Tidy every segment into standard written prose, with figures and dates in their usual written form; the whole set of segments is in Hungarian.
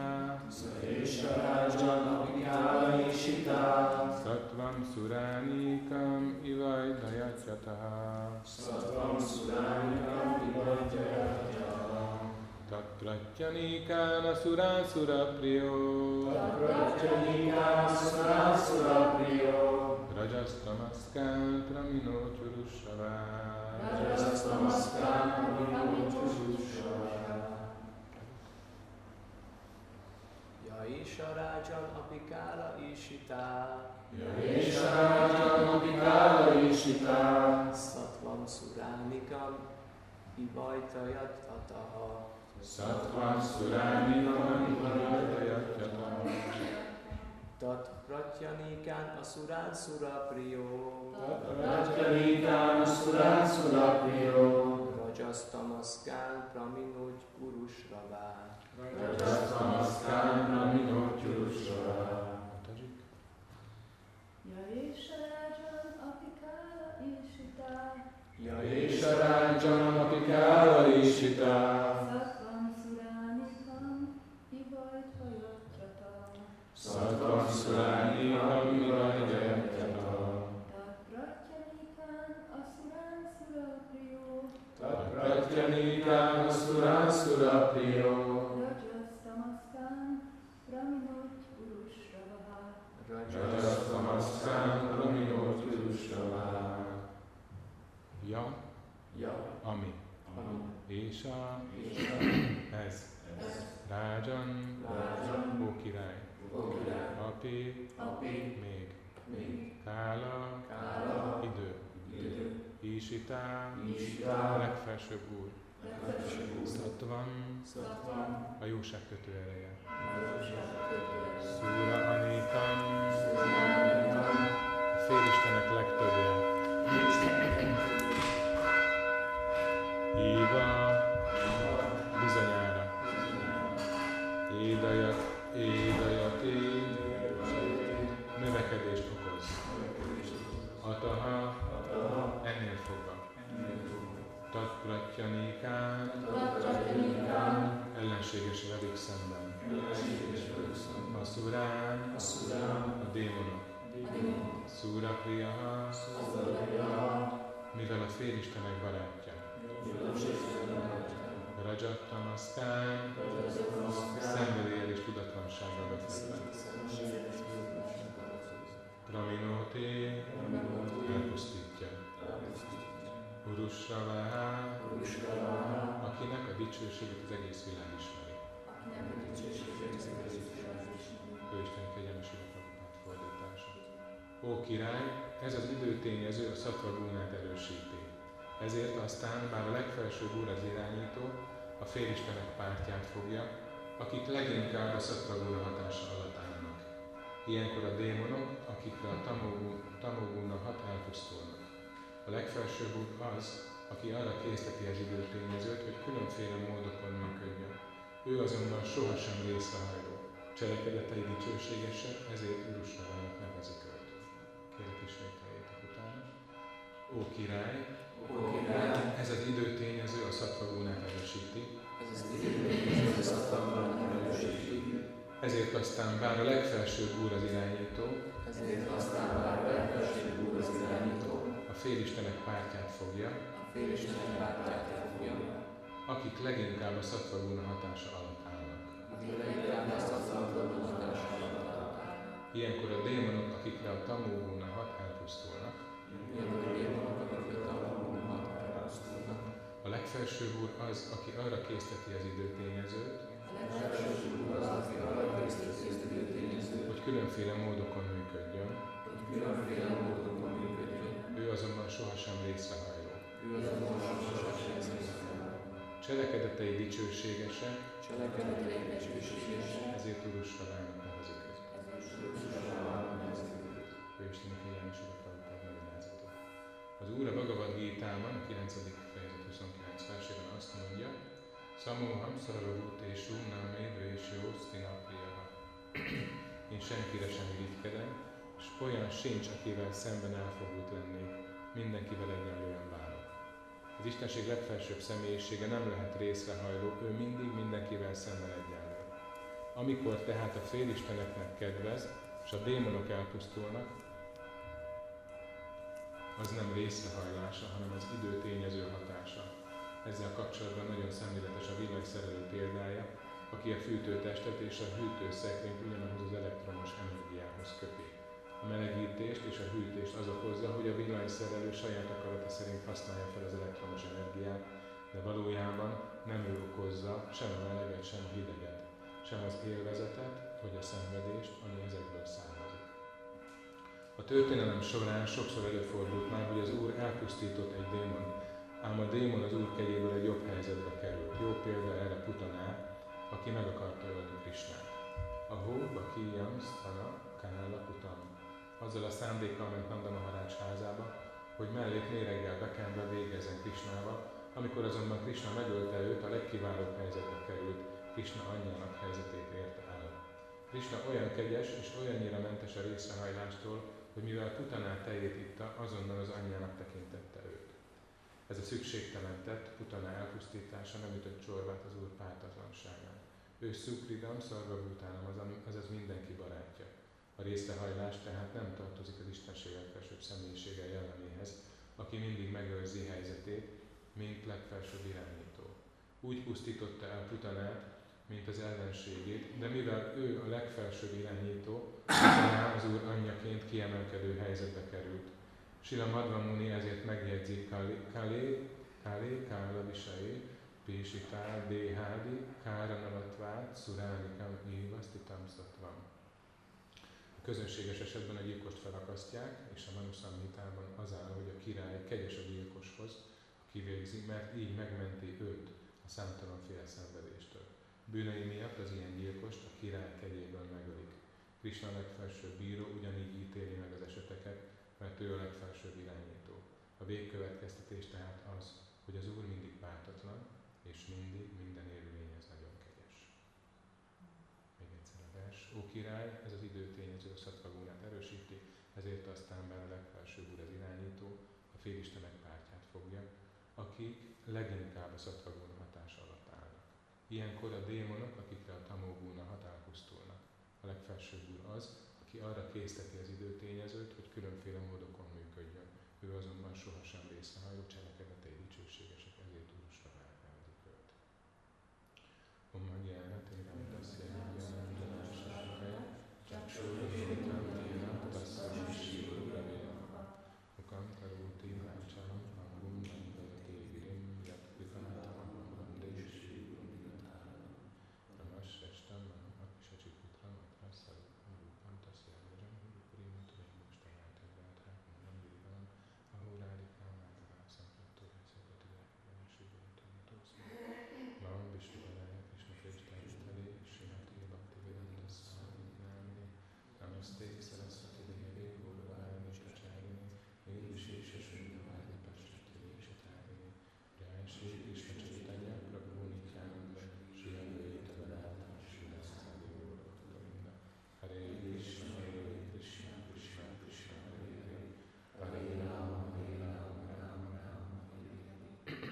Sattvam Suranikam Ivajdayatyataha Tatratyanikana Suransurapriyo Rajastamaskant Ramino Churushava Yaisha Rajan Apikala Ishita Sattvam Suranikam Ivajtayat Ataha Tat Pratyanikán Asurán Surapriyo Rajastamaskán Praminoj Urushrava Yaisha Rajan Apikala Ishita Sattvam Suranikam Ivajtayatyata Tatratyanikán Asurán Surapriyo Rajastamaskán Praminoj Urushrava Ja, ami, Ésa, ez, Rájan, ó király, Api, még, Kála, idő, Isitá, legfelsőbb úr, Sattvam, a jóság kötő ereje, Szúra Anikam, a félistenek legtöbbje, Éva, bizonyára, Édajati, növekedést okoz, Ataha, ennél fogva, Tatpratyanikán, ellenséges velük szemben, Asurán, a démonok, Surapriyaha, mivel a félistenek barátja, Rajastamaskán, szenvedéllyel és tudatlansággal befektetve. Praminoti, elpusztítja. Urushrava, akinek a dicsőséget az egész világ ismeri. Főisten kegyelmes Prabhupád fordítása. Ó király, ez az időtényező a szattva gúnát erősíti. Ezért aztán már a legfelsőbb úr az irányító, a félistenek pártját fogja, akik leginkább a szattva gúna hatása alatt állnak. Ilyenkor a démonok, akikre a tamogúna hat, elpusztulnak. A legfelsőbb úr az, aki arra készteti az időtényezőt, hogy különféle módokon működjön. Ő azonban sohasem részrehajló. Cselekedetei dicsőségesek, ezért Urusravának nevezik őt. Kérlek ismételjétek utána. Ó király, ez az időtényező a szattva-gúnát erősíti. Ezért aztán bár a legfelsőbb úr az irányító, a félistenek pártját fogja, akik leginkább a szattva-gúna hatása alatt állnak. Ilyenkor a démonok, akikre a tamogúna hat, elpusztulnak. A legfelsőbb úr az, aki arra készteti az időtényezőt, hogy különféle módokon működjön. Ő azonban sohasem részrehajló. Cselekedetei dicsőségesek, ezért Urusravának nevezik őt. Főisteni kegyelmes Ura Prabhupád magyarázata. Az Úr a Bhagavad Gítában, a 9. fejezet 29 versében azt mondja, Samoham sarvabhuteshu namme dvesyo stinapriyaha. Én senkire sem irigykedem, és olyan sincs, akivel szemben elfogult lennék, mindenkivel egyenlően bánok. Az Istenség legfelsőbb személyisége nem lehet részrehajló, ő mindig mindenkivel szemben egyenlő. Amikor tehát a félisteneknek kedvez, és a démonok elpusztulnak, az nem részrehajlása, hanem az idő tényező hatása. Ezzel kapcsolatban nagyon szemléletes a villanyszerelő példája, aki a fűtőtestet és a hűtőszekrényt ugyanahhoz az elektromos energiához köpi. A melegítést és a hűtést az okozza, hogy a villanyszerelő saját akarata szerint használja fel az elektromos energiát, de valójában nem ő okozza sem a meleget, sem a hideget, sem az élvezetet vagy a szenvedést, ami ezekből származik. A történelem során sokszor előfordult már, hogy az Úr elpusztított egy démont, ám a démon az Úr kegyéből egy jobb helyzetbe került. Jó példa erre Putaná, aki meg akarta ölni Krisnát. A Bakiyam Sthana Kanala Putam. Azzal a szándékkal ment Nanda Maharaj házába, hogy mellét méreggel bekenve végezzen Krisnával, amikor azonban Krisna megölte őt, a legkiválóbb helyzetbe került, Krisna anyjának helyzetét érte el. Krisna olyan kegyes és olyannyira mentes a részrehajlástól, hogy mivel Putaná tejét itta, azonnal az anyjának tekintette őt. Ez a szükségtelen tett, Putaná elpusztítása nem ütött csorbát az Úr pártatlanságán. Ő Szukridam, Szarvabhutánam, azaz mindenki barátja. A részrehajlás tehát nem tartozik az Istenség legfelsőbb személyisége jelleméhez, aki mindig megőrzi helyzetét, mint legfelsőbb irányító. Úgy pusztította el Putanát, mint az ellenségét, de mivel ő a legfelsőbb irányító, Putaná az Úr anyjaként kiemelkedő helyzetbe került. Srila Madhva Muni ezért megjegyzi Kála Visai, Pésitá, Déhádi, Káranavatvát, Szuránikam, Ivasztitam Szatvam. A közönséges esetben a gyilkost felakasztják, és a Manusamhitában az áll, hogy a király kegyes a gyilkoshoz, aki végzi, mert így megmenti őt a számtalanféle szenvedéstől. Bűnei miatt az ilyen gyilkost a király kegyéből megölik. Krisna a legfelsőbb bíró ugyanígy ítéli meg az eseteket, mert ő a legfelsőbb irányító. A végkövetkeztetés tehát az, hogy az Úr mindig pártatlan, és mindig minden élőlényhez nagyon kegyes. Még egyszer a vers. Ó király, ez az időtényező a Szattva-gúnát erősíti, ezért aztán bár a legfelsőbb Úr az irányító, a félistenek pártját fogja, akik leginkább a Szattva-gúna hatása alatt állnak. Ilyenkor a démonok, akikre a Tamogúna hat, elpusztulnak. A legfelsőbb Úr az, aki arra készteti az időtényezőt, hogy különféle módokon működjön. Ő azonban sohasem részrehajló, cselekedetei dicsőségesek, ezért Urusra nevezik őt. Om Magyára Téram Tasya Jánandanásákája, Csaksóritam Téram Tasya Visíruravya, Mukam Karóti Vácsaram Hangum Nandate Virim Yatkritanátam Vandé Síruninatáram, Ramasrestam Apisacsikutram Atrasal Rupam Tasya Vajam Hurupurim Turimostamát Evrátrak Mundam Vivam, Ahurádikám Ádavá Szankrattóra Szekatira Venesügyöntömtószó, Mam Vishnupadája Krishna Krishna Srimati Bhakti Vedanta Swami Nami, Namaste Saraswati Devi Guruvani Chacharini, Nirvishesha Shunyavadi Pashtati Vishatharini, Jai Shri Krishna Chaitanya Prabhu Nityananda, Shri Advaita Vedanta, Shri Asadi Gaura Hare Krishna, Krishna Krishna, Hare Hare, Hare Rama, Rama Rama, Hare Hare.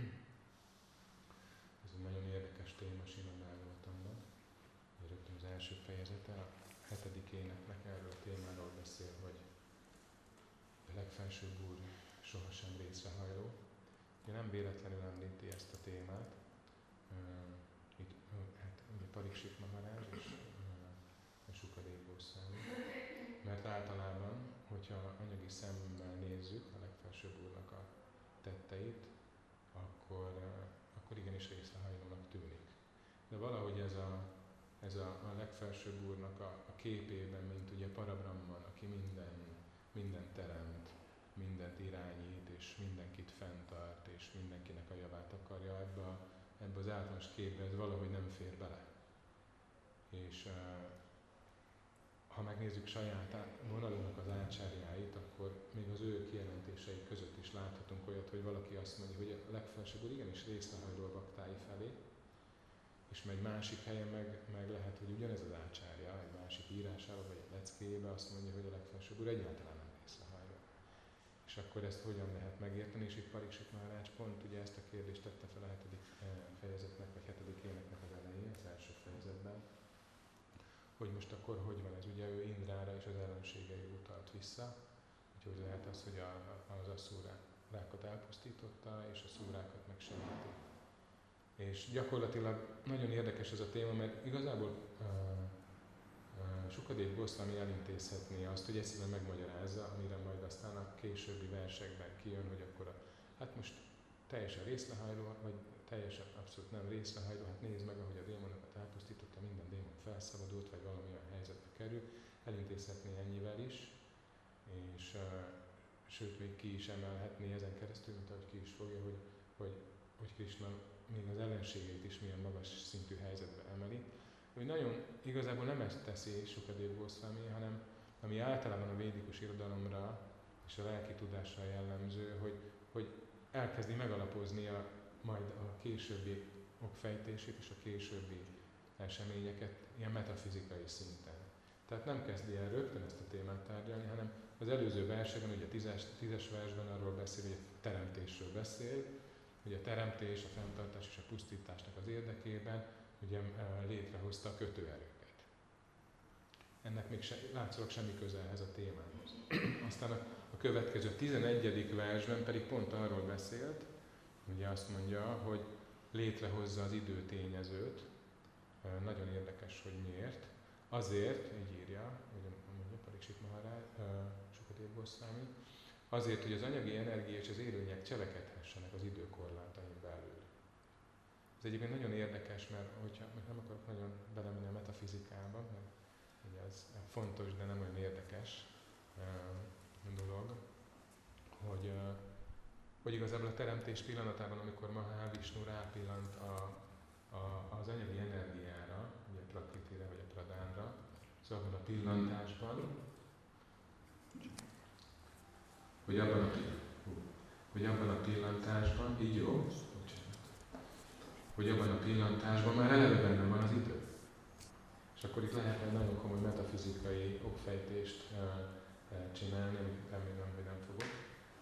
Ez egy nagyon érdekes téma Srimad Bhagavatamban. Rögtön az első fejezete, a 7. éneknek erről a témáról beszél, hogy a legfelsőbb Úr sohasem részrehajló. Ugye nem véletlenül említi ezt a témát. Itt hát, ugye Pariksit Maharaj és Sukadév Goszvámi. Mert általában, hogyha anyagi szemmel nézzük a legfelsőbb Úrnak a tetteit, akkor igenis részrehajlónak tűnik. De valahogy ez a legfelsőbb Úrnak a képében, mint ugye Parabrahman, aki mindent teremt, mindent irányít, és mindenkit fenntart, és mindenkinek a javát akarja, ebbe az általános képbe ez valahogy nem fér bele. És ha megnézzük saját vonalunknak az ácsárjáit, akkor még az ő kijelentései között is láthatunk olyat, hogy valaki azt mondja, hogy a legfelsőbb Úr igenis részrehajló a baktái felé, és egy másik helyen meg lehet, hogy ugyanez az ácsárja, egy másik írásában vagy egy leckéjében azt mondja, hogy a legfelsőbb Úr egyáltalán nem részrehajló. És akkor ezt hogyan lehet megérteni, és itt Pariksit Maharaj pont ugye ezt a kérdést tette fel a 7. fejezetnek, vagy 7. éneknek az elején, az első fejezetben, hogy most akkor hogy van ez. Ugye ő Indrára és az ellenségei utalt vissza, úgyhogy lehet az, hogy az asszúrákat elpusztította, és a szúrákat megsegíti. És gyakorlatilag nagyon érdekes ez a téma, mert igazából Sukadév Goszvámi elintézhetné azt, hogy egyszerűen megmagyarázza, amire majd aztán a későbbi versekben kijön, hogy akkor hát most teljesen részlehajló, vagy teljesen abszolút nem részlehajló, hát nézd meg, ahogy a démonokat elpusztította, minden démon felszabadult, vagy valamilyen helyzetbe kerül, elintézhetné ennyivel is, és sőt, még ki is emelhetné ezen keresztül, mint ahogy ki is fogja, hogy Krisna még az ellenségeit is milyen magas szintű helyzetbe emeli. Hogy nagyon igazából nem ezt teszi Sukadév Goszvámi, hanem ami általában a védikus irodalomra és a lelki tudásra jellemző, hogy elkezdi megalapozni majd a későbbi okfejtését és a későbbi eseményeket ilyen metafizikai szinten. Tehát nem kezdi el rögtön ezt a témát tárgyalni, hanem az előző versekben, ugye a 10-es versben arról beszél, hogy a teremtésről beszél, hogy a teremtés, a fenntartás és a pusztításnak az érdekében ugye létrehozta a kötőerőket. Ennek még látszólag semmi köze ehhez a témához. Aztán a következő, a 11. versben pedig pont arról beszélt, ugye azt mondja, hogy létrehozza az időtényezőt. Nagyon érdekes, hogy miért. Azért, így írja, hogy mondja Pariksit Maharáj, Sukadév Goszvámi, azért, hogy az anyagi energia és az élőlények cselekedhessenek az időkorlátain belül. Ez egyébként nagyon érdekes, mert hogyha nem akarok nagyon belemenni a metafizikába, mert ugye ez fontos, de nem olyan érdekes dolog, hogy igazából a teremtés pillanatában, amikor Mahavishnu rápillant az anyagi energiára, ugye a Prakritire vagy a Pradánra, szóval abban a pillantásban, hogy abban a pillantásban, így jó, hogy abban a pillantásban már eleve benne van az idő. És akkor itt lehet egy nagyon komoly metafizikai okfejtést csinálni, amit remélem, hogy nem fogok.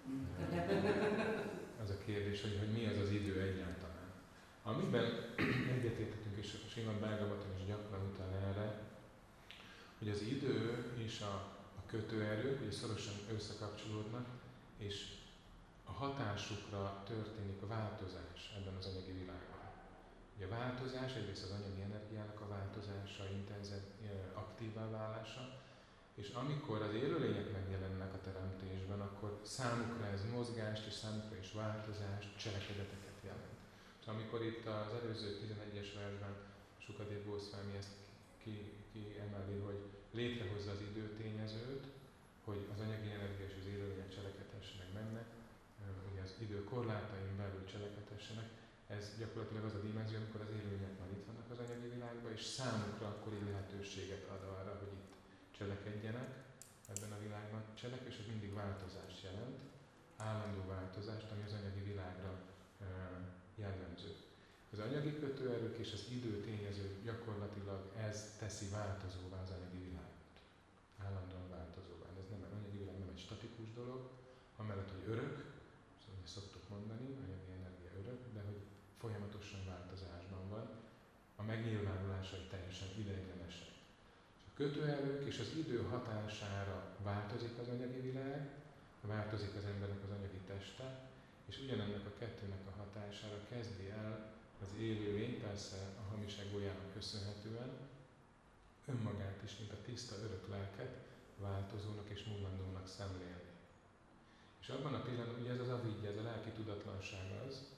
Az a kérdés, hogy mi az az idő egyáltalán. Amiben egyetértettünk, és a Srimad Bhagavatam is gyakran utal erre, hogy az idő és a kötőerők ugye szorosan összekapcsolódnak, és a hatásukra történik a változás ebben az anyagi világban. Ugye a változás egyrészt az anyagi energiának a változása, intenzív, aktívvá válása, és amikor az élőlények megjelennek a teremtésben, akkor számukra ez mozgást, és számukra is változást, cselekedeteket jelent. És amikor itt az előző 11-es versben Sukadév Goszvámi ezt kiemeli, hogy létrehozza az időtényezőt, hogy az anyagi energia és az élőlények cselekedhessenek benne, ugye az idő korlátain belül cselekedhessenek, ez gyakorlatilag az a dimenzió, amikor az élőlények már itt vannak az anyagi világban, és számukra akkor így lehetőséget ad arra, hogy itt cselekedjenek ebben a világban. Cselekvés az mindig változást jelent, állandó változást, ami az anyagi világra jellemző. Az anyagi kötőerők és az időtényező gyakorlatilag ez teszi változóvá az anyagi világot. Állandóan változóvá. Ez nem egy anyagi világ, nem egy statikus dolog, amellett, hogy örök, szóval szoktuk mondani, anyagi energia örök, de hogy folyamatosan változásban van, a megnyilvánulásai teljesen ideiglenesek. A kötőerők és az idő hatására változik az anyagi világ, változik az embernek az anyagi teste, és ugyanennek a kettőnek a hatására kezdi el az élőlény, persze a hamis egójának köszönhetően, önmagát is, mint a tiszta örök lelket változónak és múlandónak szemlélni. És abban a pillanatban, ugye ez az avidya, ez a lelki tudatlanság az,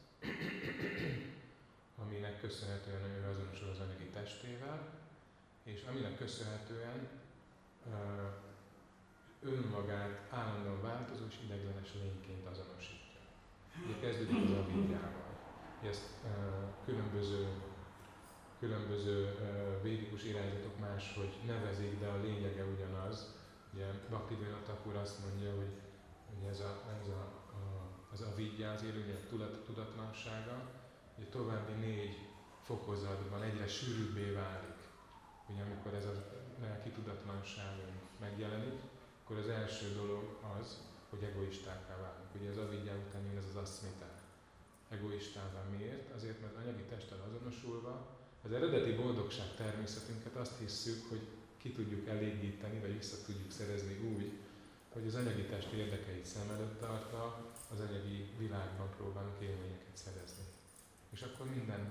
aminek köszönhetően ő azonosul az anyagi testével, és aminek köszönhetően önmagát állandóan változó és ideiglenes lényként azonosítja. Ugye kezdődik az avidyával. Ezt különböző védikus irányzatok máshogy nevezik, de a lényege ugyanaz. Ugye Bhaktivinoda Thakur azt mondja, hogy az avidya, az élőlények tudatlansága, hogy további 4 fokozatban egyre sűrűbbé válik. Ugye amikor ez a lelki tudatlanságunk megjelenik, akkor az első dolog az, hogy egoistákká válunk. Ugye az avidya után jön ez az aszmita. Egoistává miért? Azért, mert anyagi testtel azonosulva az eredeti boldogság természetünket azt hisszük, hogy ki tudjuk elégíteni, vagy vissza tudjuk szerezni úgy, hogy az anyagi test érdekeit szem előtt tartva az anyagi világban próbálunk élményeket szerezni. És akkor minden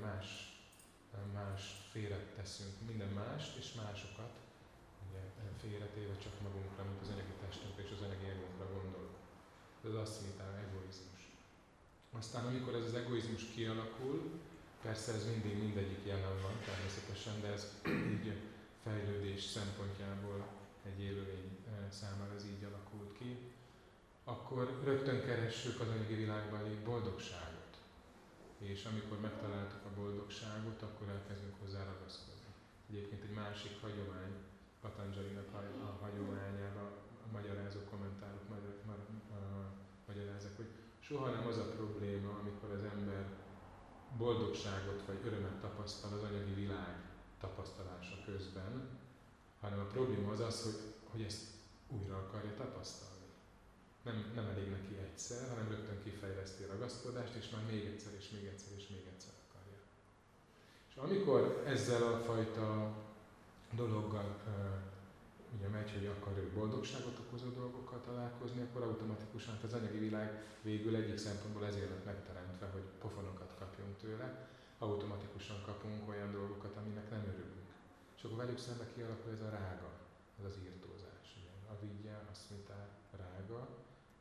más félreteszünk, minden mást és másokat, ugye félretéve csak magunkra, mint az anyagi testünkre és az anyagi egónkra gondolunk. Ez azt szimítál egoizmus. Aztán amikor ez az egoizmus kialakul, persze ez mindig mindegyik jelen van természetesen, de ez így fejlődés szempontjából egy élőlény számára ez így alakult ki, akkor rögtön keressük az anyagi világban lévő boldogságot. És amikor megtaláltuk a boldogságot, akkor elkezdünk hozzá ragaszkodni. Egyébként egy másik hagyomány, Patanjalinak a hagyományában a magyarázó kommentárok magyarázzák, hogy soha nem az a probléma, amikor az ember boldogságot vagy örömet tapasztal az anyagi világ tapasztalása közben, hanem a probléma az, hogy ezt újra akarja tapasztalni. Nem elég neki egyszer, hanem rögtön kifejleszti a ragaszkodást, és már még egyszer, és még egyszer, és még egyszer akarja. És amikor ezzel a fajta dologgal ugye megy, hogy akar ő boldogságot okozó dolgokkal találkozni, akkor automatikusan az anyagi világ végül egyik szempontból ezért lett megteremtve, hogy pofonokat kapjunk tőle, automatikusan kapunk olyan dolgokat, aminek nem örülünk. És akkor velük szembe kialakul ez a rága, ez az írtózás. Ugye? A vidya, a szmitá, rága,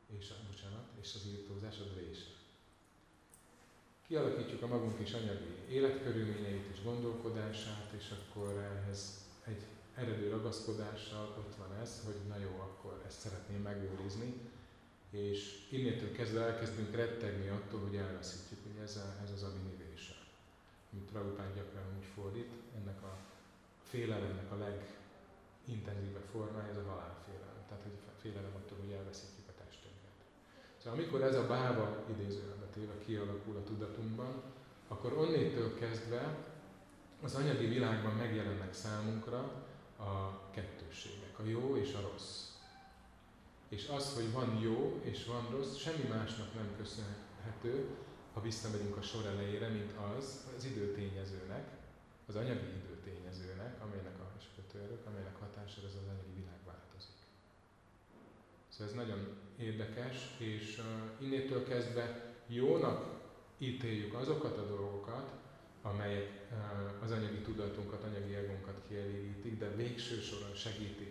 és az írtózás, a dvésa. Kialakítjuk a magunk is anyagi életkörülményeit és gondolkodását, és akkor ehhez egy eredő ragaszkodással ott van ez, hogy na jó, akkor ezt szeretném megőrizni, és innétől kezdve elkezdünk rettegni attól, hogy elveszítjük, hogy ez az abhinivésa. Mint Prabhupád gyakran úgy fordít, ennek a félelemnek a legintenzívebb formája, ez a halálfélelem. Tehát, hogy félelem attól, hogy elveszítjük a testünket. Szóval amikor ez a báva idézőjelbe téve kialakul a tudatunkban, akkor onnétől kezdve az anyagi világban megjelennek számunkra a kettősségek, a jó és a rossz. És az, hogy van jó és van rossz, semmi másnak nem köszönhető, ha visszamegyünk a sor elejére, mint az időtényezőnek, az anyagi időtényezőnek, amelynek amelynek hatására ez az anyagi világ változik. Szóval ez nagyon érdekes, és innétől kezdve jónak ítéljük azokat a dolgokat, amelyek az anyagi tudatunkat, anyagi egónkat kielégítik, de végső soron segítik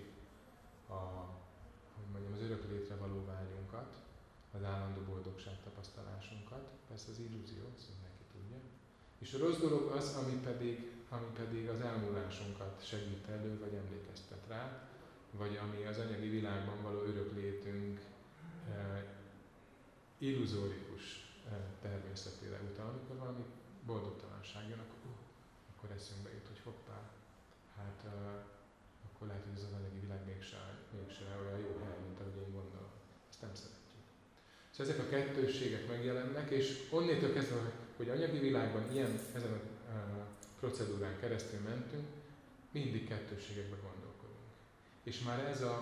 az örök létre való vágyunkat, az állandó boldogság tapasztalásunkat. Persze az illúzió, ezt mindenki tudja. És a rossz dolog az, ami pedig az elmúlásunkat segít elő, vagy emlékeztet rá, vagy ami az anyagi világban való örök létünk illuzórikus természetére utal, amikor valami boldogtalanság jön, akkor eszünkbe jut, hogy hoppá, hát akkor lehet, hogy ez az anyagi világ mégse olyan jó hely, mint ahogy én gondolom. Ezt nem szeretjük. Szóval ezek a kettősségek megjelennek, és onnétől kezdve, hogy anyagi világban ezen a procedúrán keresztül mentünk, mindig kettősségekbe gondolkodunk. És már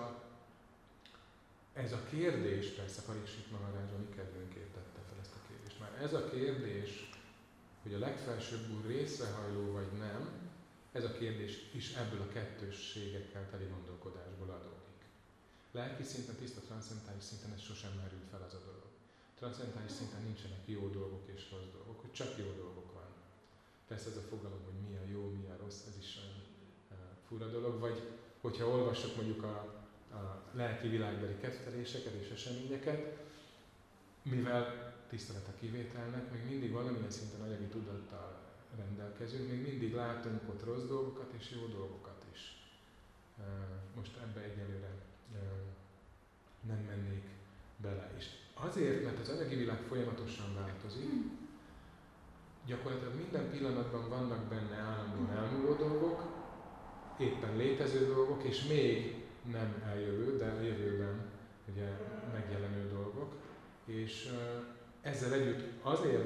ez a kérdés, persze Pariksit Maharaj a mi kedvünkért tette fel ezt a kérdést, már ez a kérdés, hogy a legfelsőbb úr részrehajló vagy nem, ez a kérdés is ebből a kettősségekkel teli gondolkodásból adódik. Lelki szinten, tiszta transzcentális szinten ez sosem merül fel az a dolog. Transzcentális szinten nincsenek jó dolgok és rossz dolgok, hogy csak jó dolgok van. Persze ez a fogalom, hogy mi a jó, mi a rossz, ez is olyan fura dolog, vagy hogyha olvassuk mondjuk a lelki világbeli ketteléseket és eseményeket, mivel tisztelet a kivételnek, még mindig valamilyen szinten anyagi tudattal rendelkezünk, még mindig látunk ott rossz dolgokat és jó dolgokat is. Most ebbe egyelőre nem mennék bele. És azért, mert az anyagi világ folyamatosan változik, gyakorlatilag minden pillanatban vannak benne állandóan elmúló dolgok, éppen létező dolgok, és még nem eljövő, de a jövőben ugye megjelenő dolgok. És ezzel együtt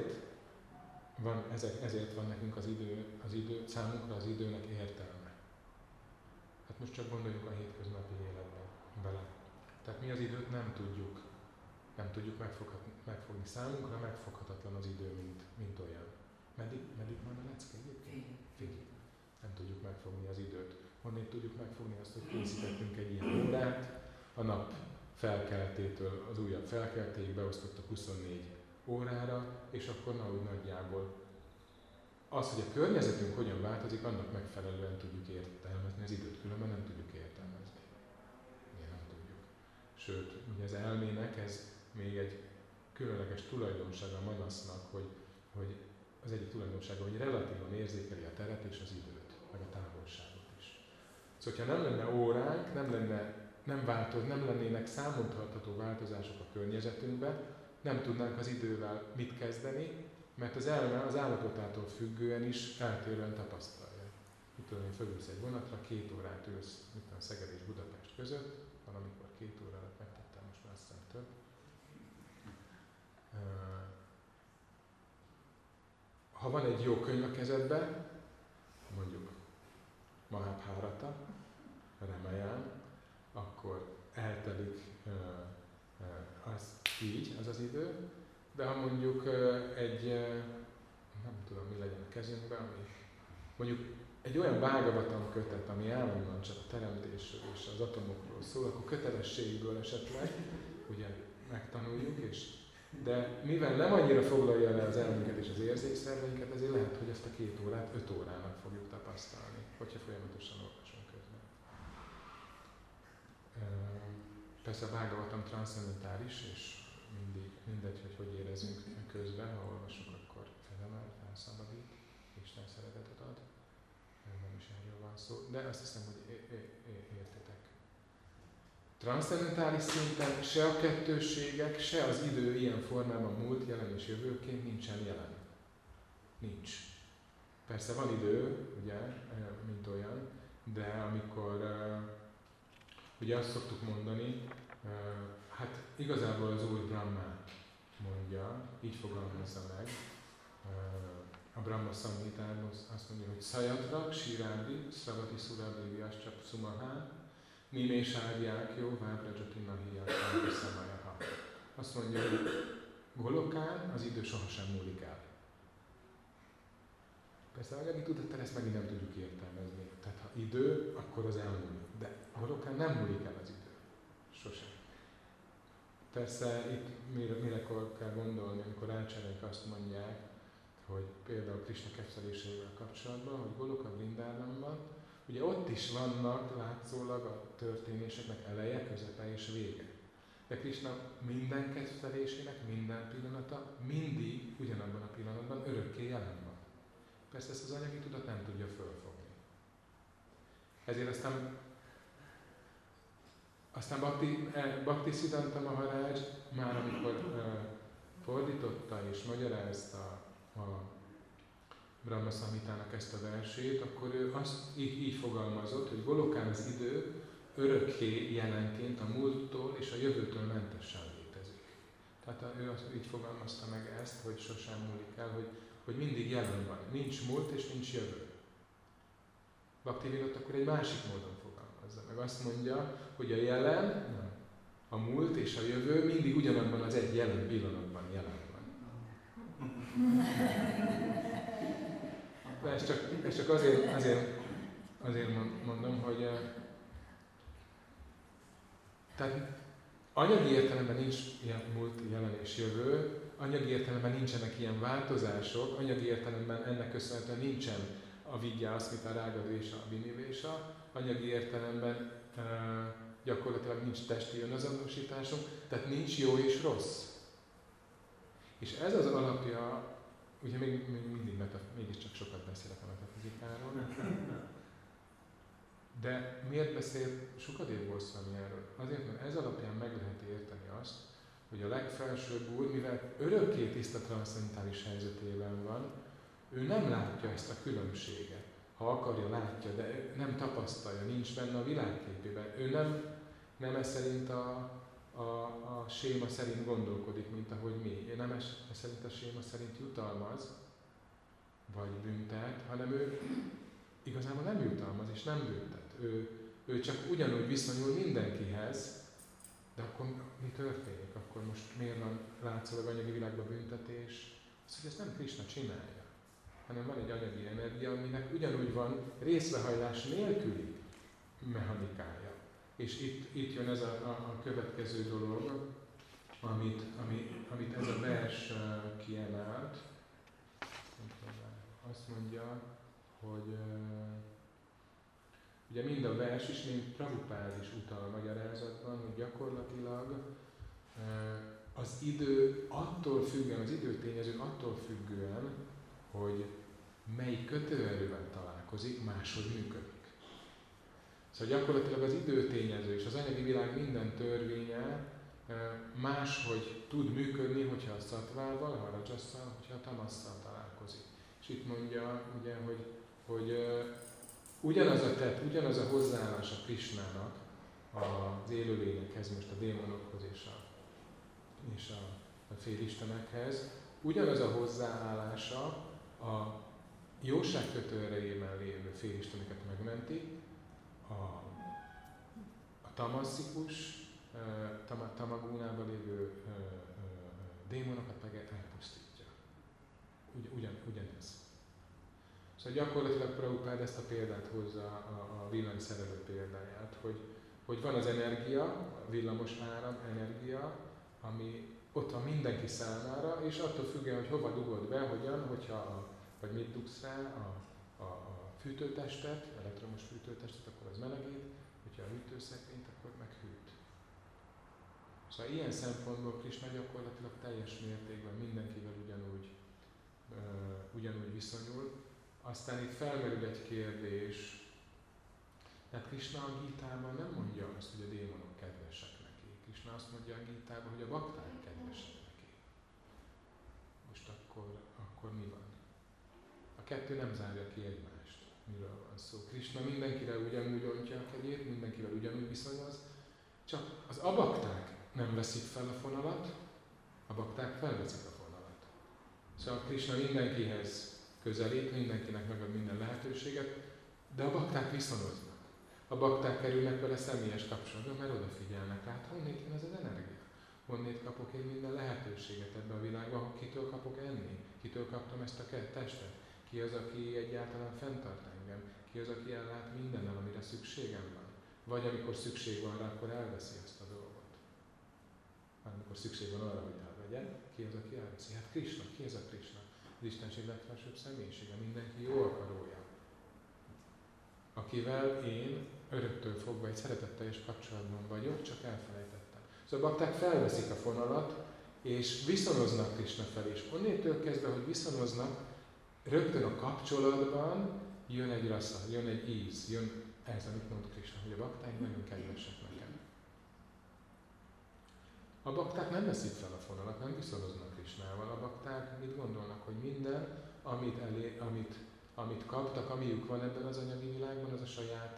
ezért van nekünk az idő, számunkra az időnek értelme. Hát most csak gondoljunk a hétköznapi életben bele. Tehát mi az időt nem tudjuk megfogni. Számunkra megfoghatatlan az idő, mint olyan. Meddig van a lecke egyébként? Félig. Nem tudjuk megfogni az időt. tudjuk megfogni azt, hogy készítettünk egy ilyen órát, a nap felkeltétől az újabb felkeltéig beosztottak 24 órára, és akkor úgy nagyjából az, hogy a környezetünk hogyan változik, annak megfelelően tudjuk értelmezni az időt, különben nem tudjuk értelmezni. Miért nem tudjuk? Sőt, ugye az elmének ez még egy különleges tulajdonsága a manasznak, hogy az egyik tulajdonsága, hogy relatívan érzékeli a teret és az időt, meg a távolságot is. Szóval, ha nem lenne óránk, nem lennének számon tartható változások a környezetünkben, nem tudnánk az idővel mit kezdeni, mert az elme az állapotától függően is eltérően tapasztalja. Mit tudom én, fölülsz egy vonatra, 2 órát ülsz, mit tudom, Szeged és Budapest között, valamikor 2 órára megtettem, most már azt hiszem több. Ha van egy jó könyv a kezedben, mondjuk Mahabharata, Ramayana, akkor eltelik az az idő, de ha mondjuk nem tudom mi legyen a kezünkben, ami mondjuk egy olyan Bhagavatam kötet, ami állandóan csak a teremtésről és az atomokról szól, akkor kötelességből esetleg ugye megtanuljuk, de mivel nem annyira foglalja le az elmünket és az érzékszerveinket, ezért lehet, hogy ezt a 2 órát 5 órának fogjuk tapasztalni, hogyha folyamatosan olvasunk közben. Persze a Bhagavatam transzcendentális, és mindegy, hogy érezzünk közben, ha olvasunk, akkor felemel, felszabadít, Isten szeretetet ad. Nem is erről van szó, de azt hiszem, hogy értitek. Transzcendentális szinten se a kettősségek, se az idő ilyen formában múlt, jelen és jövőként nincsen jelen. Nincs. Persze van idő, ugye, mint olyan, de amikor ugye azt szoktuk mondani, hát igazából az Úr Brahma mondja, így fogalmazza meg, a Brahma Samhitában azt mondja, hogy Szajatra, Sirádi, Szravati Szurabdi Vyascsap Sumahá, Nimésárják jó, Vábrajati Nahiyat, Szamajaha. Azt mondja, hogy Golokán az idő sohasem múlik el. Persze anyagi tudattal ezt megint nem tudjuk értelmezni. Tehát ha idő, akkor az elmúlik. De Golokán nem múlik el az idő. Sosem. Persze itt mire kell gondolni, amikor ácsárják azt mondják, hogy például Krishna kefszelésével kapcsolatban, hogy Goloka Vrindávánban, ugye ott is vannak látszólag a történéseknek eleje, közepe és vége. De Krishna minden kedvelésének, minden pillanata mindig ugyanabban a pillanatban örökké jelen van. Persze ezt az anyagi tudat nem tudja fölfogni. Ezért aztán Bhaktisiddhanta Maharaj már amikor fordította és magyarázta a Brahma Samhitának ezt a versét, akkor ő azt így fogalmazott, hogy Golokán az idő örökké jelenként a múlttól és a jövőtől mentesen létezik. Tehát ő így fogalmazta meg ezt, hogy sosem múlik el, hogy mindig jelen van. Nincs múlt és nincs jövő. Bhaktivedanta akkor egy másik módon fogalmazza meg. Azt mondja, hogy a jelen, a múlt és a jövő mindig ugyanabban az egy jelen pillanatban jelen van. De ezt csak azért mondom, hogy tehát anyagi értelemben nincs ilyen múlt, jelen és jövő, anyagi értelemben nincsenek ilyen változások, anyagi értelemben ennek köszönhetően nincsen a vidya, aszmita, rágadvésa, a vinivésa, anyagi értelemben gyakorlatilag nincs testi önazonosításunk, tehát nincs jó és rossz. És ez az alapja, ugye még mindig mégiscsak sokat beszélek a metafizikáról, de miért beszél Sukadev Goswami erről? Azért, mert ez alapján meg lehet érteni azt, hogy a legfelsőbb Úr, mivel örökké tiszta transzcendentális helyzetében van, ő nem látja ezt a különbséget. Ha akarja, látja, de ő nem tapasztalja, nincs benne a világképében. Ő nem ez szerint a séma szerint gondolkodik, mint ahogy mi. Ő nem ez szerint a séma szerint jutalmaz, vagy büntet, hanem ő igazából nem jutalmaz és nem büntet. Ő csak ugyanúgy viszonyul mindenkihez, de akkor mi történik? Akkor most miért van látszólag anyagi világban büntetés? Az, hogy ezt nem Krishna csinálja, hanem van egy anyagi energia, aminek ugyanúgy van részrehajlás nélküli És itt jön ez a következő dolog, amit ez a vers kiemelt. Azt mondja, hogy ugye mind a vers is, mind Prabhupád is utal a magyarázatban, hogy gyakorlatilag az idő attól függően, az időtényező attól függően, hogy melyik kötőerővel találkozik, máshogy működik. Szóval gyakorlatilag az időtényező és az anyagi világ minden törvénye máshogy tud működni, hogyha a szattvával, ha a rajasszal, hogyha a tamasszal találkozik. És itt mondja, ugye, hogy ugyanaz a tett, ugyanaz a hozzáállás a Krishnának az élőlényekhez, most a démonokhoz és a félistenekhez, ugyanaz a hozzáállása a jóság kötőerejében lévő félisteneket megmenti, a tamasszikus, tamagúnában lévő démonokat meg elpusztítja. Ugyanez. Szóval gyakorlatilag Prabhupád ezt a példát hozza, a villanyszerelő példáját, hogy van az energia, a villamos áram, energia, ami ott van mindenki számára, és attól függően, hogy hova dugod be, vagy mit dugsz rá, a fűtőtestet, elektromos fűtőtestet, akkor az melegít, hogyha a hűtőszekrényt, akkor meg hűt. Szóval ilyen szempontból Krishna gyakorlatilag teljes mértékben mindenkivel ugyanúgy viszonyul. Aztán itt felmerül egy kérdés, tehát Krishna a Gítában nem mondja azt, hogy a démonok kedvesek neki. Krishna azt mondja a Gítában, hogy a bakták kedvesek neki. Most akkor mi van? A kettő nem zárja ki egymást. Miről van szó? Krishna mindenkire ugyanúgy ontja a kegyét, mindenkivel ugyanúgy viszonyoz, csak az abakták nem veszik fel a fonalat, a bakták felveszik a fonalat. Szóval Krishna mindenkihez közelít, mindenkinek megad minden lehetőséget, de a bakták viszonoznak. A bakták kerülnek vele személyes kapcsolatba, mert odafigyelnek rá, honnét jön ez az energia? Honnét kapok én minden lehetőséget ebben a világban, kitől kapok enni? Kitől kaptam ezt a testet? Ki az, aki egyáltalán fenntart engem? Ki az, aki ellát mindennel, amire szükségem van? Vagy amikor szükség van rá, akkor elveszi ezt a dolgot. Amikor szükség van arra, hogy elvegye, ki az, aki elveszi? Hát Krishna, ki ez a Krishna? Az Istenség legfelsőbb személyisége, mindenki jó akarója. Akivel én öröktől fogva egy szeretetteljes kapcsolatban vagyok, csak elfelejtettem. Szóval a bakták felveszik a fonalat, és viszonoznak Krishna felé, és onnétől kezdve, hogy viszonoznak, rögtön a kapcsolatban jön egy rasa, jön egy íz, jön ez, amit mond Krishna, hogy a bakták nagyon kedvesek nekem. A bakták nem veszik fel a fonalat, nem viszonoznak Krishnával. A bakták mit gondolnak, hogy minden, amit kaptak, amiük van ebben az anyagi világban, az a saját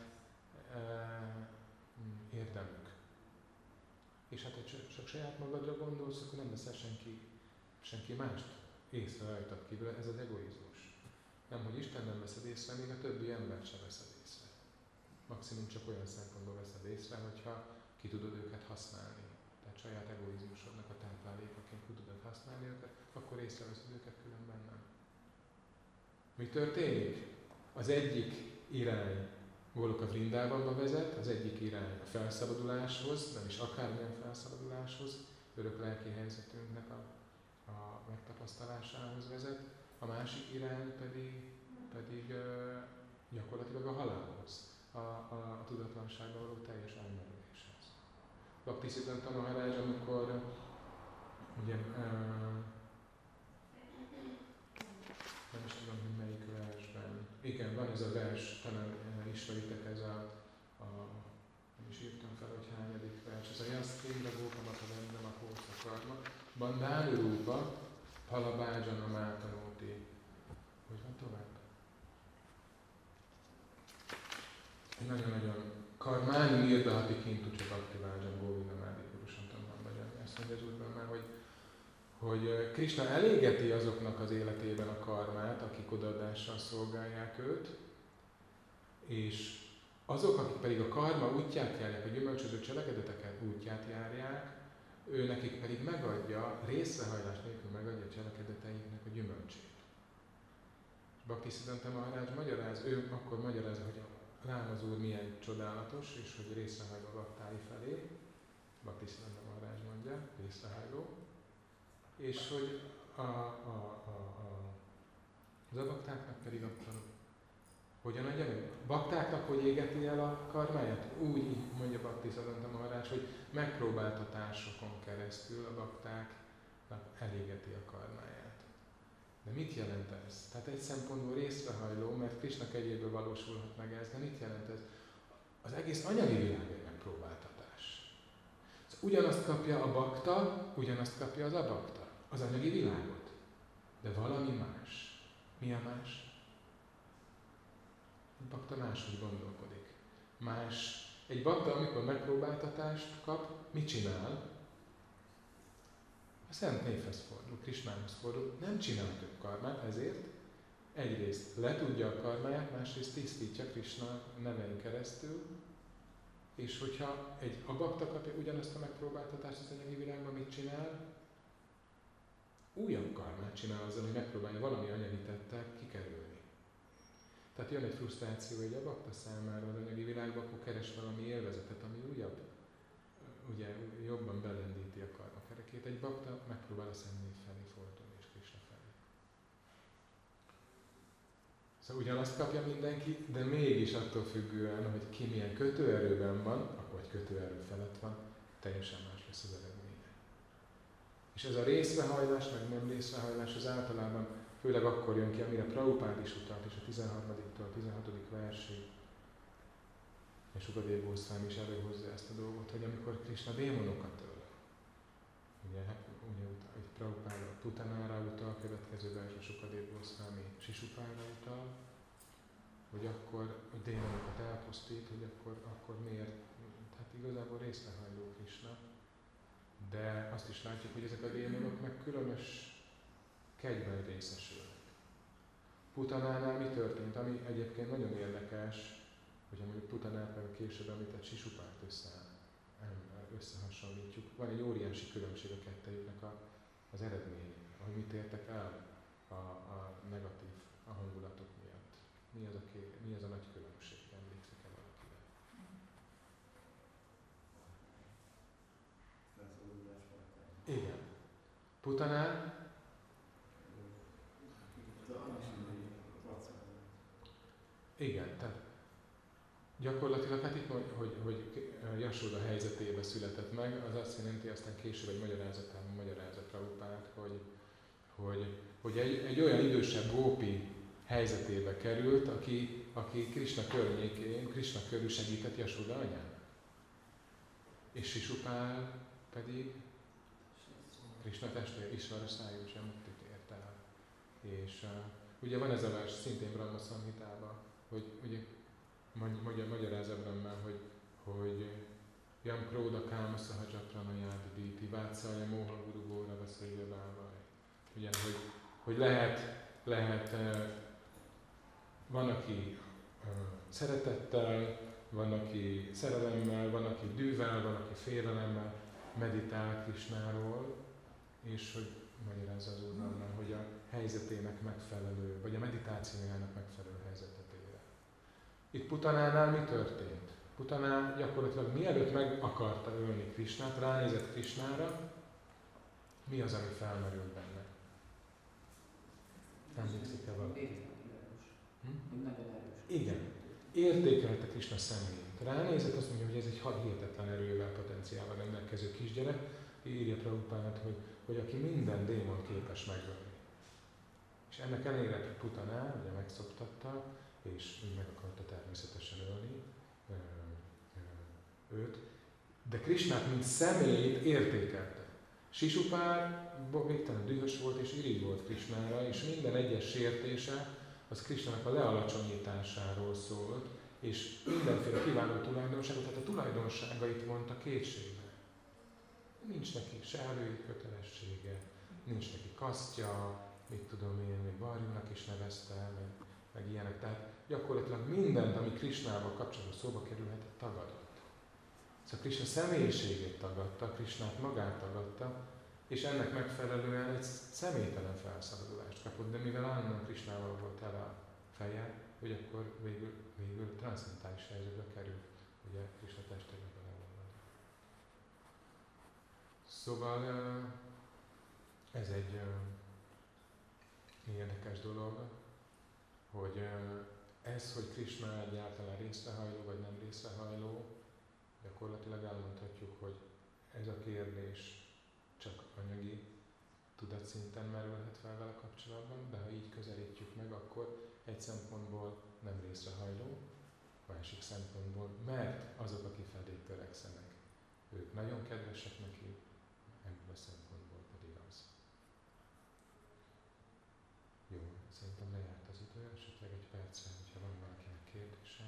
érdemük. És hát, ha csak saját magadra gondolsz, akkor nem veszel senki mást észre rajtad kívül, ez az egoizmus. Nem, hogy Isten nem veszed észre, még a többi embert sem veszed észre. Maximum csak olyan szempontból veszed észre, hogyha ki tudod őket használni. Tehát saját egoizmusodnak a táplálékaként ki tudod használni őket, akkor észreveszed őket, különben nem. Mi történik? Az egyik irány Goloka Vrindávamba vezet, az egyik irány a felszabaduláshoz, nem is akármilyen felszabaduláshoz, örök lelki helyzetünknek a megtapasztalásához vezet, a másik irány pedig gyakorlatilag a halálhoz, a tudatlanságban való teljes elmerüléshez. Bhaktisiddhanta Maharaj, amikor ugye, nem is tudom, hogy melyik versben. Igen, van ez a vers, talán ismeritek, ez nem is írtam fel, hogy hányadik vers. Ez a Yasztindra Gókamata Vendem a Hószakarma. Bandálu Rúpa, Palabájana Mátanóti. Hogy van tovább? Nagyon-nagyon karmáni nirdahati kintu csak aktiváljam Góvinda Mádi Purusantam Hambajan. Ezt mondja az úrban már, hogy Krishna elégeti azoknak az életében a karmát, akik odaadással szolgálják őt, és azok, akik pedig a karma útját járják, a gyümölcsöző cselekedeteket útját járják, ő nekik pedig megadja, részrehajlás nélkül megadja a cselekedeteiknek a gyümölcsét. És Bhaktisiddhanta Maharaj magyaráz, ő akkor magyarázza, hogy lám az Úr milyen csodálatos, és hogy részrehajló a baktái felé, Bhaktisiddhanta Maharaj mondja, részrehajló, és hogy az a baktáknak pedig akkor hogyan adja meg? Baktáknak hogy égeti el a karmáját? Úgy mondja Bhaktisiddhanta Maharaj, hogy megpróbáltatásokon keresztül a baktáknak elégeti a karmáját. De mit jelent ez? Tehát egy szempontból részrehajló, mert Krishna kegyéből valósulhat meg ez, de mit jelent ez? Az egész anyagi világ egy megpróbáltatás. Ugyanazt kapja a bakta, ugyanazt kapja az abakta, az anyagi világot. De valami más. Mi a más? A bakta máshogy gondolkodik. Más. Egy bakta, amikor megpróbáltatást kap, mit csinál? A Szent Névhez fordul, Krisnához fordul, nem csinál több karmát, ezért egyrészt letudja a karmáját, másrészt tisztítja Krisna nevein keresztül, és hogyha egy abakta kapja ugyanazt a megpróbáltatást az anyagi világban, mit csinál? Újabb karmát csinál azzal, hogy megpróbálja valami anyagi tettel kikerülni. Tehát jön egy frusztráció egy abakta számára az anyagi világban, akkor keres valami élvezetet, ami újabb, ugye jobban belendíti a karma kerekét. Egy bakta megpróbál a Szent Név felé fordulni és Krisna felé. Szóval ugyanazt kapja mindenki, de mégis attól függően, hogy ki milyen kötőerőben van, akkor egy kötőerő felett van, teljesen más lesz az eredménye. És ez a részrehajlás, meg nem részrehajlás az általában főleg akkor jön ki, amire Prabhupád is utalt, és a 13-től 16. versig, és Sukadeva Goswami is előhozza ezt a dolgot, hogy amikor Krishna démonokat öl, ugye Prabhupád a Putanára utal, a következő vers a Sukadeva Goswami Sisupára utal, hogy akkor a démonokat elpusztít, hogy akkor miért, tehát igazából részrehajló Krishna, de azt is látjuk, hogy ezek a démonok meg különös kegyben részesülnek. Putanánál mi történt? Ami egyébként nagyon érdekes, hogyha mondjuk Putanát meg később említett Sisupát összehasonlítjuk. Van egy óriási különbség a kettejüknek az eredménye, hogy mit értek el a negatív, a hangulatok miatt. Mi az a nagy különbség? Emlékszik-e valakire? Igen. Putanán igen, tehát gyakorlatilag hát itt, hogy Jasóda helyzetébe született meg, az azt jelenti, aztán később egy magyarázatában magyarázza Prabhupád, hogy egy olyan idősebb gópi helyzetébe került, aki Krishna környékén, Krishna körül segített Jasóda anyának. És Sisupál pedig Krishna testvér, Isvara Szájus Emuktit ért el. És ugye van ez a vers szintén Brahma Samhitában, hogy ugye magyarázza Brahma, hogy Yam Króda Káma Sahaja Pranayádi Diti Vátszalja Moha Guru Góra Vaszalja Vávaj. Ugye, hogy lehet van, aki szeretettel, van, aki szerelemmel, van, aki dűvel, van, aki félelemmel meditál Krishnáról, és hogy magyarázza az Úr Brahma, hogy a helyzetének megfelelő, vagy a meditációjának megfelelő helyzetet ér. Itt Putanánál mi történt? Putanán gyakorlatilag mielőtt meg akarta ölni Krishnát, ránézett Krishnára, mi az, ami felmerült benne? Emlékszik-e valaki? Igen. Értékelte Krishna személyét. Ránézett, azt mondja, hogy ez egy hihetetlen erővel, potenciával rendelkező kisgyerek, írja Prabhupád, hogy aki minden démon képes megölni. És ennek ellenére Putaná ugye megszoptatta, és meg akarta természetesen ölni őt, de Krishnát, mint személyt értékelte. Sisupál végtelen dühös volt és irigy volt Krishnára, és minden egyes sértése az Krishnának a lealacsonyításáról szólt, és mindenféle kiváló tulajdonságot, tehát a tulajdonságait vonta kétségbe. Nincs neki se erői kötelessége, nincs neki kasztja, mit tudom én, még Varjúnak is nevezte, meg ilyenek. Tehát gyakorlatilag mindent, ami Krishnával kapcsolatban szóba kerülhetett, tagadott. Szóval Krishna személyiségét tagadta, Krishnát magát tagadta, és ennek megfelelően egy személytelen felszabadulást kapott, de mivel állandóan Krishnával volt el a feje, hogy akkor végül transzcendentális helyzetbe kerül, ugye Krisna testébe beleolvad. Szóval ez egy érdekes dolog, hogy ez, hogy Krisna egyáltalán részrehajló vagy nem részrehajló, gyakorlatilag elmondhatjuk, hogy ez a kérdés csak anyagi tudatszinten merülhet fel vele kapcsolatban, de ha így közelítjük meg, akkor egy szempontból nem részrehajló, másik szempontból, mert azok, akik felé törekszenek, ők nagyon kedvesek neki, ebből a szempontból pedig az. Jó, szerintem lejárt az idő, esetleg egy percre, hogyha van valakinek kérdése.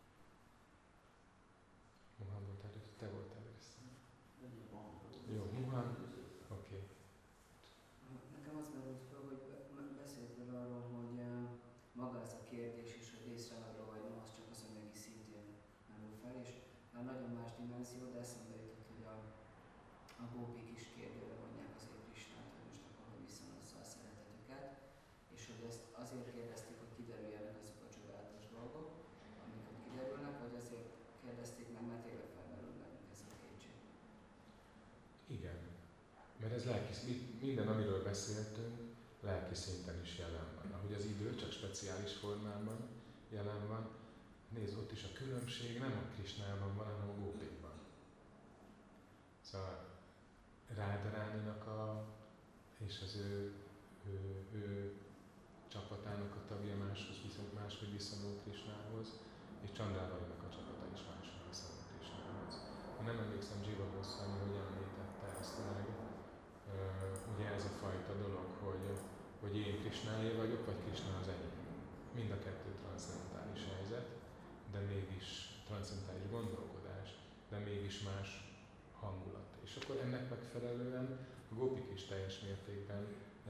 Muhan volt előtt, te voltál először. Jó, Muhan, oké. Nekem azt merült fel, hogy beszélt vele arról, hogy maga ez a kérdés is, hogy részrehajló vagy nem, az csak az anyagi szintén merül fel, és már nagyon más dimenzió, de eszembe jutott, hogy a gópik is kérdőre vonják azért Krisnát, hogy most akkor hogy viszonozza a szeretetüket, és hogy ezt azért kérdezték, hogy kiderüljenek azok a csodálatos dolgok, amik ott kiderülnek, vagy azért kérdezték meg, mert tényleg felmerül bennünk ez a kétség. Igen, mert ez minden, amiről beszéltünk, lelki szinten is jelen van. Ahogy az idő csak speciális formában jelen van, nézd, ott is a különbség nem a Krisnában van, hanem a gópikban. Szóval Rádaráninak és az ő csapatának a tagja máshogy viszonyul Krisnához, és Csandravarinak a csapata is máshogy viszonyul Krisnához. Ha nem emlékszem, Jiva Goswami, hogy említette ezt meg, ugye ez a fajta dolog, hogy én Krisnáé vagyok, vagy Krisna az enyém. Mind a kettő transzcendentális helyzet, de mégis transzcendentális gondolkodás, de mégis más hangulat. És akkor ennek megfelelően a gópik is teljes mértékben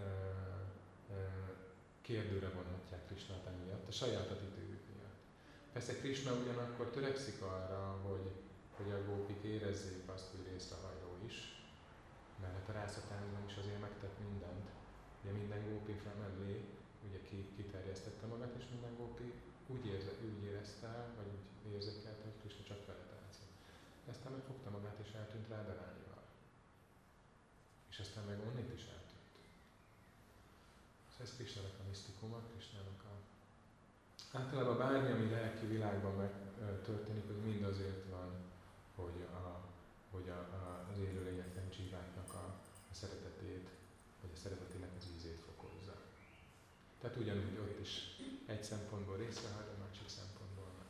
kérdőre vonhatják Krisnát emiatt, a saját attitűdük miatt. Persze Krisna ugyanakkor törekszik arra, hogy a gópik érezzék azt, hogy részrehajló is, mert a rászatánban is azért megtett mindent. Ugye minden gópi mellé ugye kiterjesztette magát, és minden gópi úgy érezte, vagy úgy érzékelte, hogy Krisna csak vele táncol. Aztán megfogta magát és eltűnt Rádarányival. És aztán meg onnét is eltűnt. Szóval ez Krisnának a misztikuma, Krisnának a... Általában bármi, ami lelki világban megtörténik, az mind azért van, hogy az élőlényeknek, dzsíváknak a szeretetét, vagy a szeretetének az ízét fokozza. Tehát ugyanúgy ott is egy szempontból részrehajló, a másik szempontból nem.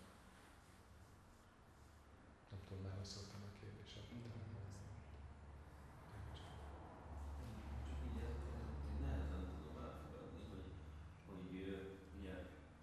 Nem tudom, válaszoltam a kérdésre. Csak így nehezen tudom elfogadni, hogy ugye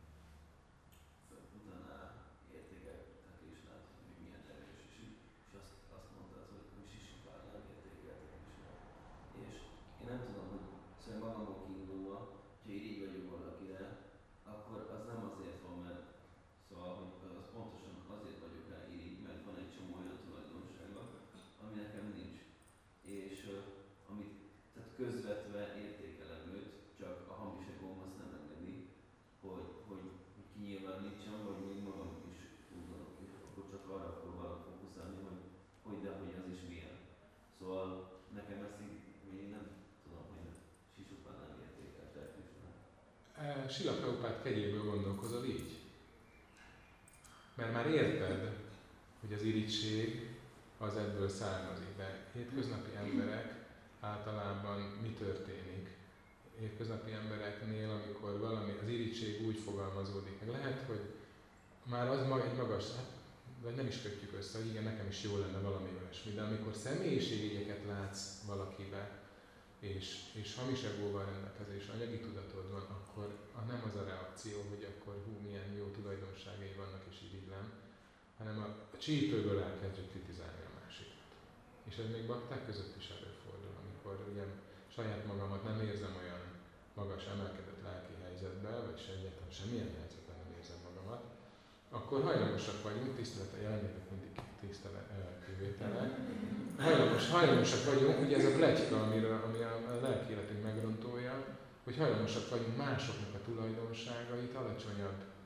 utána értékeltek Krisnát, hogy milyen erős, és azt mondtad, hogy Sisupál nem értékelte Krisnát. És én nem tudom, hogy szóval magamból kiindulva, hogyha így vagyok valakire, akkor az nem azért van, mert szóval, hogy az pontosan azért vagyok rá így, mert van egy csomó olyan tulajdonsága, ami nekem nincs. És amit tehát közvetve értékelem őt, csak a hamis egóm azt nem engedi, hogy kinyilvánítsam, vagy még magam is úgy gondolok, és akkor csak arra próbálok fókuszálni, hogy az is milyen. Szóval nekem ezt így nem tudom, hogy Sisupán nem értékelte Krisnát. Srila Prabhupád kegyéből gondolkozol így? Mert már érted, hogy az irigység az ebből származik, de hétköznapi emberek általában mi történik? Hétköznapi embereknél, amikor valami, az irigység úgy fogalmazódik meg, lehet, hogy már az egy magas, vagy nem is kötjük össze, hogy igen, nekem is jó lenne valami olyasmi, de amikor személyiségjegyeket látsz valakibe, és hamis egóval rendelkezés, anyagi tudatod van, akkor nem az a reakció, hogy akkor milyen jó tulajdonságai vannak és irigylem, hanem a csípőből elkezdjük kritizálni a másikat. És ez még bakták között is előfordul, amikor ugye saját magamat nem érzem olyan magas emelkedett lelki helyzetben, vagy egyáltalán semmilyen helyzetben nem érzem magamat, akkor hajlamosak vagyunk, tisztelete jelenlévők mindig kivételek, hajlamosak vagyunk, ugye ez a pletyka, ami a lelki életünk megrontolja, hogy hajlamosak vagyunk másoknak a tulajdonságait alacsonyabb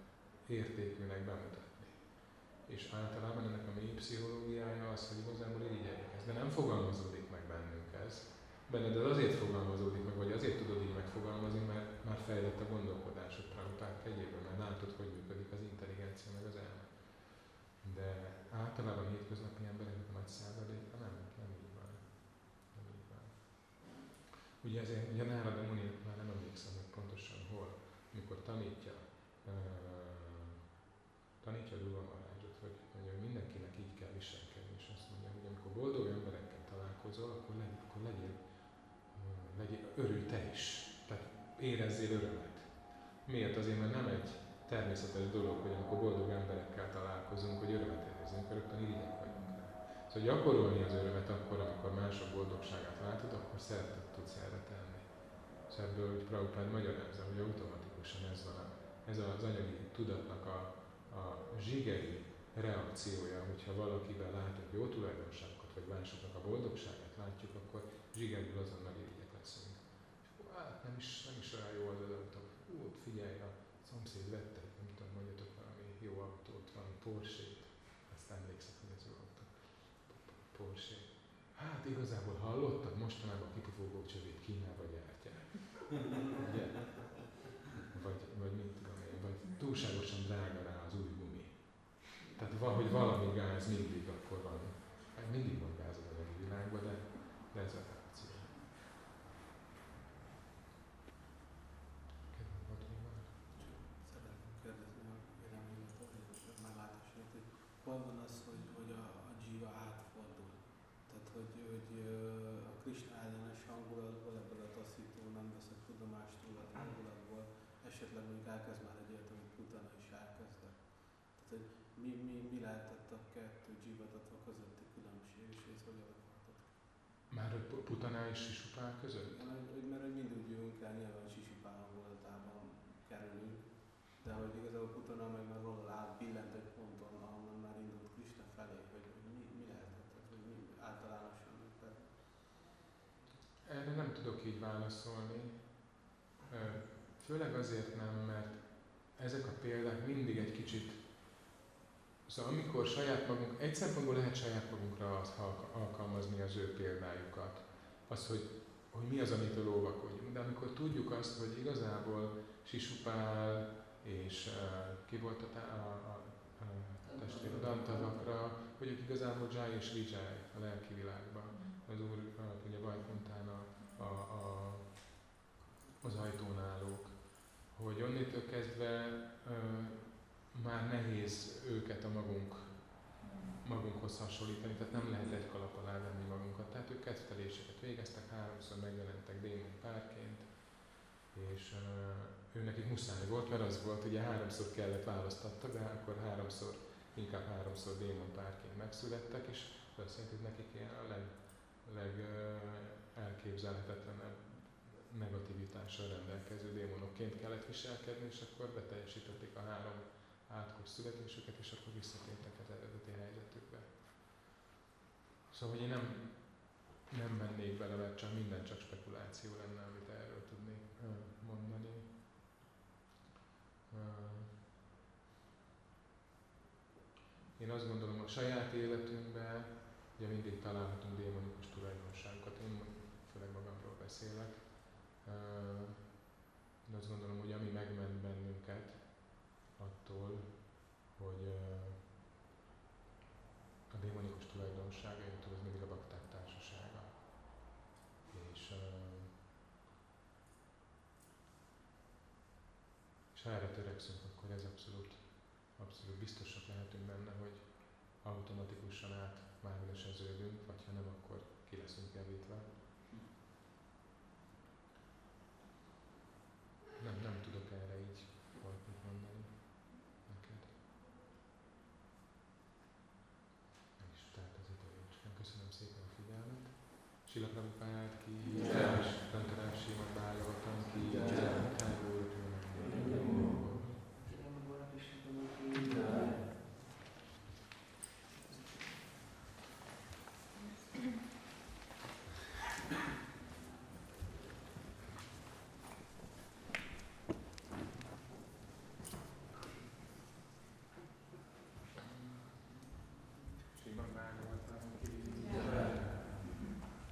értékűnek bemutatni. És általában ennek a mély pszichológiája az, hogy igazából irigyeljuk ezt. De nem fogalmazódik meg bennünk ez. Benned ez azért fogalmazódik meg, vagy azért tudod így megfogalmazni, mert már fejlett a gondolkodásod Prabhupád kegyéből, mert látod, hogy működik az intelligencia meg az elme. De általában hétköznapi emberek nagy százaléka nem így van. Nem így van. Ugye ezért, ugye Nárada Muni, már nem emlékszem, hogy pontosan hol, amikor tanítja Dhruva Mahārājot, hogy mindenkinek így kell viselkedni, és azt mondja, hogy amikor boldog emberekkel találkozol, akkor legyél örülj te is. Tehát érezzél örömet. Miért? Azért, mert nem egy természetes dolog, hogy amikor boldog emberekkel találkozunk, hogy örömet érezzünk, mert rögtön irigyek vagyunk rá. Szóval gyakorolni az örömet akkor, amikor mások boldogságát látod, akkor szeretet tudsz erre tenni. Szóval ebből, hogy Prabhupád magyarázza, hogy automatikusan ez van, ez az anyagi tudatnak a zsigeri reakciója, hogyha valakiben látunk jó tulajdonságokat, vagy másoknak a boldogságát látjuk, akkor zsigerül azon nagy irigyek leszünk. Hát nem is olyan jó az autó. Figyelj, a szomszéd vette, nem tudom, mondjatok valami jó autót, valami Porsche-t. Ezt emlékszem, hogy ez jó autó. Porsche. Hát igazából hallottad, mostanában a kipufogó csövét Kínába gyártják. Ugye? Vagy mit tudom én, vagy túlságosan drága rá az új gumi. Tehát hogy valami gáz mindig akkor van. Mindig van gáz az anyagi világban, de ez a reakció. Szeretném kérdezni a véleményet, vagy meglátásodat, hogy hol van az, hogy a dzsíva átfordul. Tehát, hogy a Krisna ellenes hangulatból, ebből a taszító, nem veszek tudomást túl a hangulatból, esetleg mondjuk elkezd már egy ilyet, amit Putana is elkezdett. Tehát, hogy mi lehetett a kettő dzsívatatva közötti különbség, és ez hogy alakulhatott? Már Putana és Sisupál között? Mert hogy mind úgy jövünk el, nyilván Sisupál hangulatában kerülünk, de hogy igazából Putana meg már valahol átbillent egy ponton, ahonnan már indult Krisna felé, hogy mi lehetett, hogy mi általánosan. Erre nem tudok így válaszolni. Főleg azért nem, mert ezek a példák mindig egy kicsit... Szóval amikor saját magunk, egy szempontból lehet saját magunkra alkalmazni az ő példájukat. Az, hogy mi az, amitől óvakodjunk. De amikor tudjuk azt, hogy igazából Sisupál és ki volt a testvér, a Dantavakra, hogy ők igazából Jai és Vijay a lelki világban. Az Úr, ugye Vajkuntán az ajtón állók. Hogy onnétől kezdve már nehéz őket a magunkhoz hasonlítani, tehát nem lehet egy kalap alá venni magunkat. Tehát ők ketteléseket végeztek, 3-szor megjelentek démon párként, és őnekik muszáj volt, mert az volt, ugye 3-szor kellett választattak, de akkor inkább 3-szor démon párként megszülettek, és azt jelenti, hogy nekik ilyen a legelképzelhetetlenebb negativitással rendelkező démonokként kellett viselkedni, és akkor beteljesítették a 3 átkos születésüket, és akkor visszatértek az eredeti helyzetükbe. Szóval, hogy én nem mennék bele, mert minden csak spekuláció lenne, amit erről tudnék mondani. Én azt gondolom, a saját életünkben ugye mindig találhatunk démonikus tulajdonságokat. Én főleg magamról beszélek. De azt gondolom, hogy ami megment bennünket attól, hogy a démonikus tulajdonságainktól az mindig a bakták társasága. És ha erre törekszünk, akkor ez abszolút biztosak lehetünk benne, hogy automatikusan átmágneseződünk, vagy ha nem, akkor ki leszünk javítva. Nem tudok erre így valamit mondani neked. Meg is tehát az idő. Köszönöm szépen a figyelmet. Srila Prabhupád ki, és Rantarás Srimad Bhagavatam ki, Thakur abban